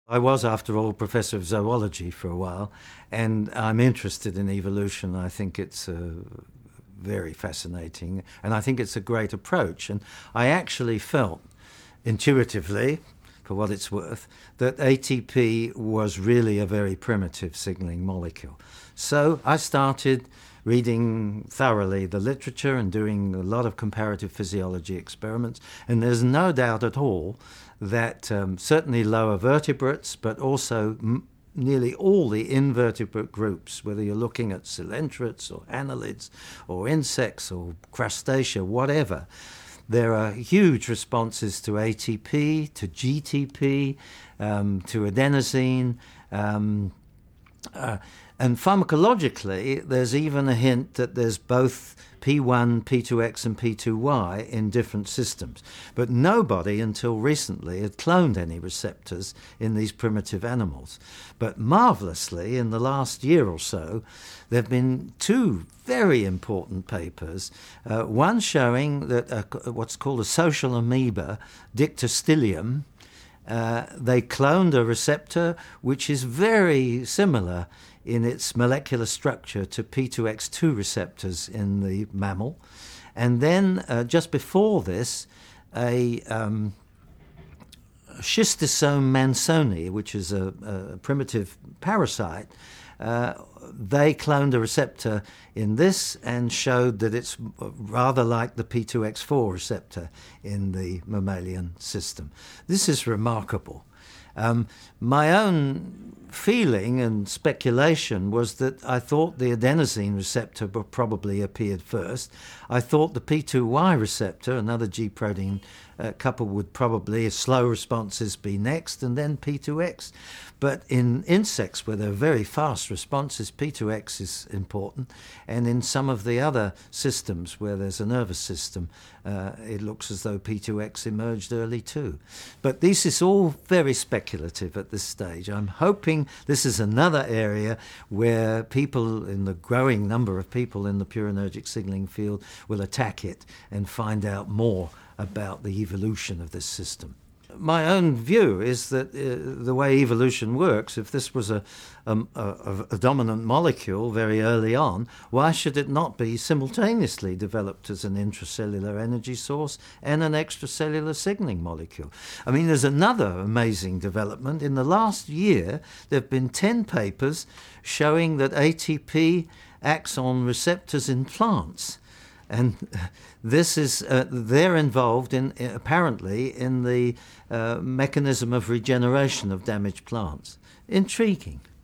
I was, after all, professor of zoology for a while, and I'm interested in evolution. I think it's very fascinating, and I think it's a great approach. And I actually felt intuitively, for what it's worth, that ATP was really a very primitive signaling molecule. So I started reading thoroughly the literature and doing a lot of comparative physiology experiments, and there's no doubt at all that certainly lower vertebrates, but also nearly all the invertebrate groups, whether you're looking at coelenterids or annelids or insects or crustacea, whatever, there are huge responses to ATP, to GTP, to adenosine, and pharmacologically, there's even a hint that there's both P1, P2X and P2Y in different systems. But nobody until recently had cloned any receptors in these primitive animals. But marvelously, in the last year or so, there have been two very important papers, one showing that what's called a social amoeba, Dictyostelium, they cloned a receptor which is very similar in its molecular structure to P2X2 receptors in the mammal. And then just before this, a schistosome mansoni, which is a primitive parasite, they cloned a receptor in this and showed that it's rather like the P2X4 receptor in the mammalian system. This is remarkable. My own feeling and speculation was that I thought the adenosine receptor probably appeared first. I thought the P2Y receptor, another G protein couple, would probably, slow responses, be next, and then P2X. But in insects where there are very fast responses, P2X is important. And in some of the other systems where there's a nervous system, it looks as though P2X emerged early too. But this is all very speculative at this stage. I'm hoping this is another area where people, in the growing number of people in the purinergic signaling field, will attack it and find out more about the evolution of this system. My own view is that the way evolution works, if this was a dominant molecule very early on, why should it not be simultaneously developed as an intracellular energy source and an extracellular signaling molecule? I mean, there's another amazing development. In the last year, there have been 10 papers showing that ATP acts on receptors in plants. And this is, they're involved in, apparently, in the mechanism of regeneration of damaged plants. Intriguing.